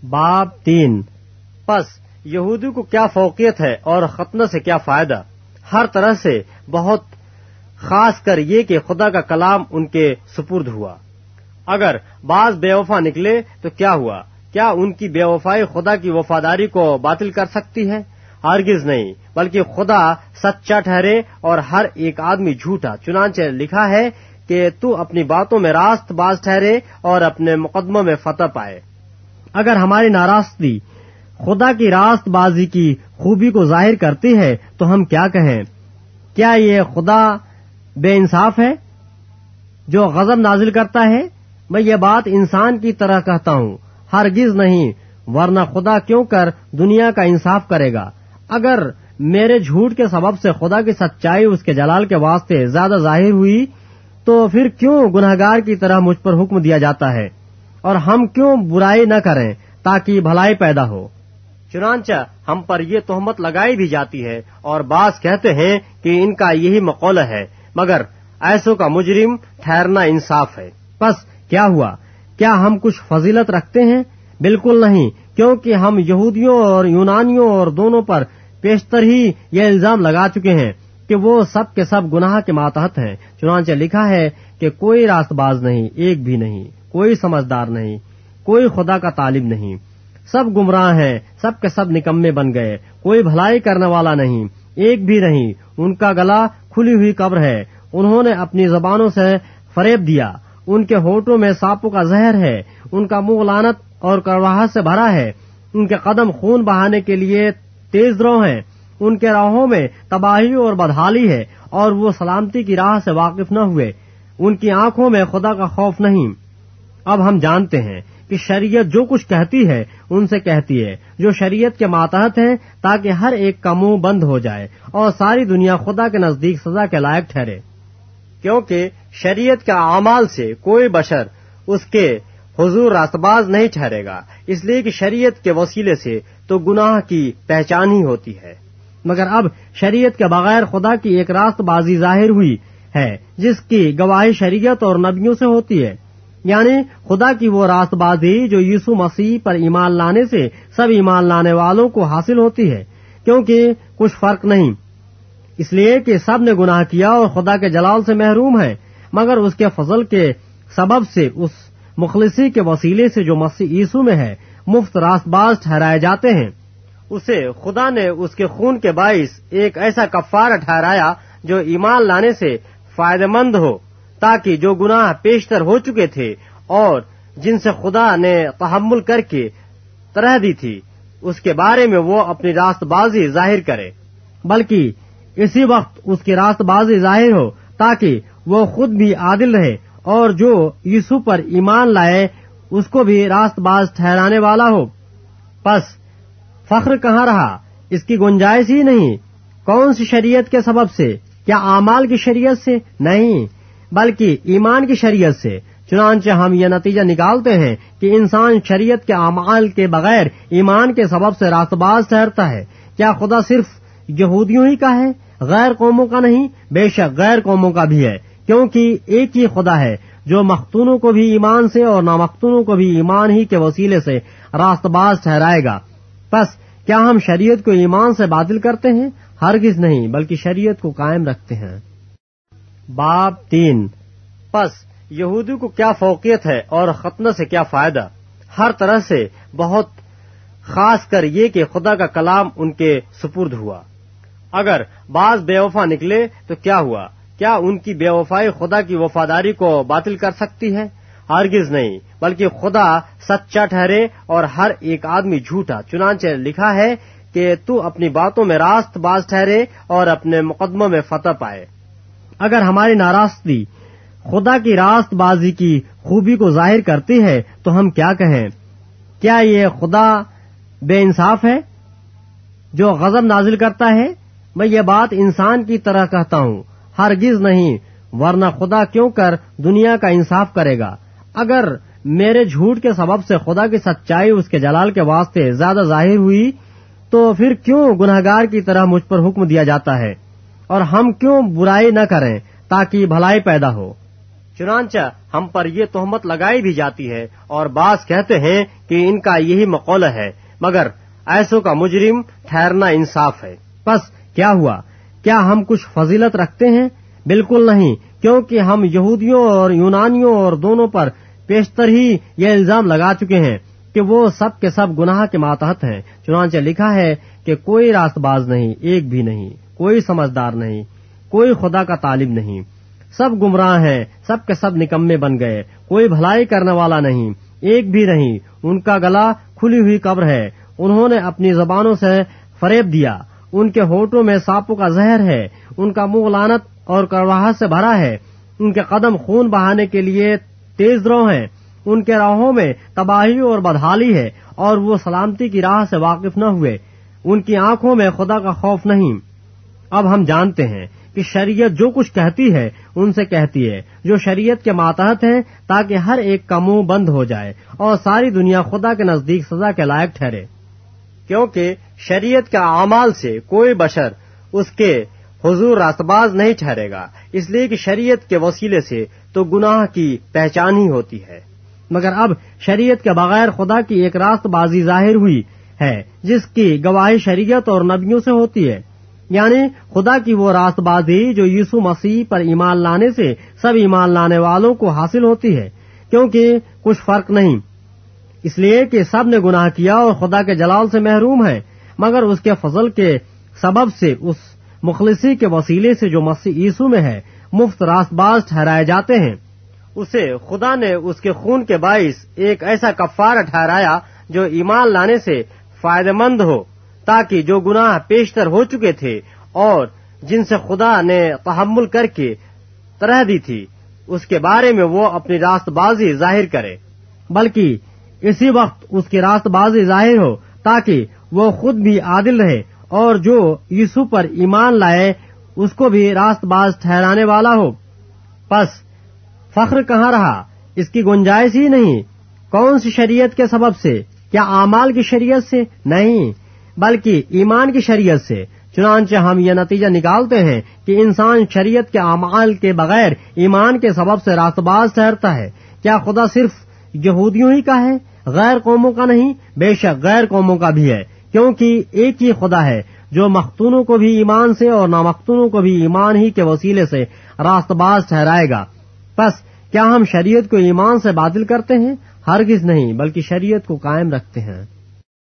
باب 3 پس یہودی کو کیا فوقیت ہے اور ختنہ سے کیا فائدہ؟ ہر طرح سے بہت خاص کر یہ کہ خدا کا کلام ان کے سپرد ہوا۔ اگر بعض بے وفا نکلے تو کیا ہوا؟ کیا ان کی بے وفائی خدا کی وفاداری کو باطل کر سکتی ہے؟ ہرگز نہیں، بلکہ خدا سچا ٹھہرے اور ہر ایک آدمی جھوٹا۔ چنانچہ لکھا ہے کہ تو اپنی باتوں میں راست باز ٹھہرے اور اپنے مقدموں میں فتح پائے۔ اگر ہماری ناراضگی خدا کی راست بازی کی خوبی کو ظاہر کرتی ہے تو ہم کیا کہیں؟ کیا یہ خدا بے انصاف ہے جو غضب نازل کرتا ہے؟ میں یہ بات انسان کی طرح کہتا ہوں، ہرگز نہیں، ورنہ خدا کیوں کر دنیا کا انصاف کرے گا؟ اگر میرے جھوٹ کے سبب سے خدا کی سچائی اس کے جلال کے واسطے زیادہ ظاہر ہوئی تو پھر کیوں گنہگار کی طرح مجھ پر حکم دیا جاتا ہے، اور ہم کیوں برائی نہ کریں تاکہ بھلائی پیدا ہو؟ چنانچہ ہم پر یہ تہمت لگائی بھی جاتی ہے، اور بعض کہتے ہیں کہ ان کا یہی مقولہ ہے، مگر ایسوں کا مجرم ٹھہرنا انصاف ہے۔ پس کیا ہوا؟ کیا ہم کچھ فضیلت رکھتے ہیں؟ بالکل نہیں، کیونکہ ہم یہودیوں اور یونانیوں اور دونوں پر پیشتر ہی یہ الزام لگا چکے ہیں کہ وہ سب کے سب گناہ کے ماتحت ہیں۔ چنانچہ لکھا ہے کہ کوئی راست باز نہیں، ایک بھی نہیں، کوئی سمجھدار نہیں، کوئی خدا کا طالب نہیں، سب گمراہ ہیں، سب کے سب نکمے بن گئے، کوئی بھلائی کرنے والا نہیں، ایک بھی نہیں، ان کا گلا کھلی ہوئی قبر ہے، انہوں نے اپنی زبانوں سے فریب دیا، ان کے ہونٹوں میں سانپوں کا زہر ہے، ان کا منہ لعنت اور کڑواہٹ سے بھرا ہے، ان کے قدم خون بہانے کے لیے تیز رو ہیں، ان کے راہوں میں تباہی اور بدحالی ہے، اور وہ سلامتی کی راہ سے واقف نہ ہوئے، ان کی آنکھوں میں خدا کا خوف نہیں۔ اب ہم جانتے ہیں کہ شریعت جو کچھ کہتی ہے ان سے کہتی ہے جو شریعت کے ماتحت ہیں، تاکہ ہر ایک کا منہ بند ہو جائے اور ساری دنیا خدا کے نزدیک سزا کے لائق ٹھہرے، کیونکہ شریعت کے اعمال سے کوئی بشر اس کے حضور راست باز نہیں ٹھہرے گا، اس لیے کہ شریعت کے وسیلے سے تو گناہ کی پہچان ہی ہوتی ہے۔ مگر اب شریعت کے بغیر خدا کی ایک راست بازی ظاہر ہوئی ہے، جس کی گواہی شریعت اور نبیوں سے ہوتی ہے، یعنی خدا کی وہ راست بازی جو یسوع مسیح پر ایمان لانے سے سب ایمان لانے والوں کو حاصل ہوتی ہے، کیونکہ کچھ فرق نہیں، اس لیے کہ سب نے گناہ کیا اور خدا کے جلال سے محروم ہیں، مگر اس کے فضل کے سبب سے اس مخلصی کے وسیلے سے جو مسیح یسوع میں ہے مفت راست باز ٹھہرائے جاتے ہیں۔ اسے خدا نے اس کے خون کے باعث ایک ایسا کفارہ ٹھہرایا جو ایمان لانے سے فائدہ مند ہو، تاکہ جو گناہ پیشتر ہو چکے تھے اور جن سے خدا نے تحمل کر کے طرح دی تھی، اس کے بارے میں وہ اپنی راست بازی ظاہر کرے، بلکہ اسی وقت اس کی راست بازی ظاہر ہو تاکہ وہ خود بھی عادل رہے اور جو یسوع پر ایمان لائے اس کو بھی راست باز ٹھہرانے والا ہو۔ پس فخر کہاں رہا؟ اس کی گنجائش ہی نہیں۔ کون سی شریعت کے سبب سے؟ کیا اعمال کی شریعت سے؟ نہیں، بلکہ ایمان کی شریعت سے۔ چنانچہ ہم یہ نتیجہ نکالتے ہیں کہ انسان شریعت کے اعمال کے بغیر ایمان کے سبب سے راست باز ٹھہرتا ہے۔ کیا خدا صرف یہودیوں ہی کا ہے، غیر قوموں کا نہیں؟ بے شک غیر قوموں کا بھی ہے، کیونکہ ایک ہی خدا ہے جو مختونوں کو بھی ایمان سے اور نامختونوں کو بھی ایمان ہی کے وسیلے سے راست باز ٹھہرائے گا۔ پس کیا ہم شریعت کو ایمان سے باطل کرتے ہیں؟ ہرگز نہیں، بلکہ شریعت کو قائم رکھتے ہیں۔ باب 3 پس یہودی کو کیا فوقیت ہے اور ختنہ سے کیا فائدہ؟ ہر طرح سے بہت خاص کر یہ کہ خدا کا کلام ان کے سپرد ہوا۔ اگر بعض بے وفا نکلے تو کیا ہوا؟ کیا ان کی بے وفائی خدا کی وفاداری کو باطل کر سکتی ہے؟ ہرگز نہیں، بلکہ خدا سچا ٹھہرے اور ہر ایک آدمی جھوٹا۔ چنانچہ لکھا ہے کہ تو اپنی باتوں میں راست باز ٹھہرے اور اپنے مقدموں میں فتح پائے۔ اگر ہماری ناراضگی خدا کی راست بازی کی خوبی کو ظاہر کرتی ہے تو ہم کیا کہیں؟ کیا یہ خدا بے انصاف ہے جو غضب نازل کرتا ہے؟ میں یہ بات انسان کی طرح کہتا ہوں، ہرگز نہیں، ورنہ خدا کیوں کر دنیا کا انصاف کرے گا؟ اگر میرے جھوٹ کے سبب سے خدا کی سچائی اس کے جلال کے واسطے زیادہ ظاہر ہوئی تو پھر کیوں گنہگار کی طرح مجھ پر حکم دیا جاتا ہے، اور ہم کیوں برائی نہ کریں تاکہ بھلائی پیدا ہو؟ چنانچہ ہم پر یہ تہمت لگائی بھی جاتی ہے اور بعض کہتے ہیں کہ ان کا یہی مقولہ ہے، مگر ایسوں کا مجرم ٹھہرنا انصاف ہے۔ پس کیا ہوا؟ کیا ہم کچھ فضیلت رکھتے ہیں؟ بالکل نہیں، کیونکہ ہم یہودیوں اور یونانیوں اور دونوں پر پیشتر ہی یہ الزام لگا چکے ہیں کہ وہ سب کے سب گناہ کے ماتحت ہیں۔ چنانچہ لکھا ہے کہ کوئی راست باز نہیں، ایک بھی نہیں، کوئی سمجھدار نہیں، کوئی خدا کا طالب نہیں، سب گمراہ ہیں، سب کے سب نکمے بن گئے، کوئی بھلائی کرنے والا نہیں، ایک بھی نہیں، ان کا گلا کھلی ہوئی قبر ہے، انہوں نے اپنی زبانوں سے فریب دیا، ان کے ہونٹوں میں سانپوں کا زہر ہے، ان کا منہ لعنت اور کڑواہٹ سے بھرا ہے، ان کے قدم خون بہانے کے لیے تیز رو ہیں، ان کے راہوں میں تباہی اور بدحالی ہے، اور وہ سلامتی کی راہ سے واقف نہ ہوئے، ان کی آنکھوں میں خدا کا خوف نہیں۔ اب ہم جانتے ہیں کہ شریعت جو کچھ کہتی ہے ان سے کہتی ہے جو شریعت کے ماتحت ہیں، تاکہ ہر ایک کا منہ بند ہو جائے اور ساری دنیا خدا کے نزدیک سزا کے لائق ٹھہرے، کیونکہ شریعت کا اعمال سے کوئی بشر اس کے حضور راست باز نہیں ٹھہرے گا، اس لیے کہ شریعت کے وسیلے سے تو گناہ کی پہچان ہی ہوتی ہے۔ مگر اب شریعت کے بغیر خدا کی ایک راست بازی ظاہر ہوئی ہے، جس کی گواہی شریعت اور نبیوں سے ہوتی ہے، یعنی خدا کی وہ راست بازی جو یسوع مسیح پر ایمان لانے سے سب ایمان لانے والوں کو حاصل ہوتی ہے، کیونکہ کچھ فرق نہیں، اس لیے کہ سب نے گناہ کیا اور خدا کے جلال سے محروم ہیں، مگر اس کے فضل کے سبب سے اس مخلصی کے وسیلے سے جو مسیح یسوع میں ہے مفت راست باز ٹھہرائے جاتے ہیں۔ اسے خدا نے اس کے خون کے باعث ایک ایسا کفارہ ٹھہرایا جو ایمان لانے سے فائدہ مند ہو، تاکہ جو گناہ پیشتر ہو چکے تھے اور جن سے خدا نے تحمل کر کے طرح دی تھی، اس کے بارے میں وہ اپنی راست بازی ظاہر کرے، بلکہ اسی وقت اس کی راست بازی ظاہر ہو تاکہ وہ خود بھی عادل رہے اور جو یسوع پر ایمان لائے اس کو بھی راست باز ٹھہرانے والا ہو۔ پس فخر کہاں رہا؟ اس کی گنجائش ہی نہیں۔ کون سی شریعت کے سبب سے؟ کیا اعمال کی شریعت سے؟ نہیں، بلکہ ایمان کی شریعت سے۔ چنانچہ ہم یہ نتیجہ نکالتے ہیں کہ انسان شریعت کے اعمال کے بغیر ایمان کے سبب سے راست باز ٹھہرتا ہے۔ کیا خدا صرف یہودیوں ہی کا ہے، غیر قوموں کا نہیں؟ بے شک غیر قوموں کا بھی ہے، کیونکہ ایک ہی خدا ہے جو مختونوں کو بھی ایمان سے اور نامختونوں کو بھی ایمان ہی کے وسیلے سے راست باز ٹھہرائے گا۔ پس کیا ہم شریعت کو ایمان سے باطل کرتے ہیں؟ ہرگز نہیں، بلکہ شریعت کو قائم رکھتے ہیں۔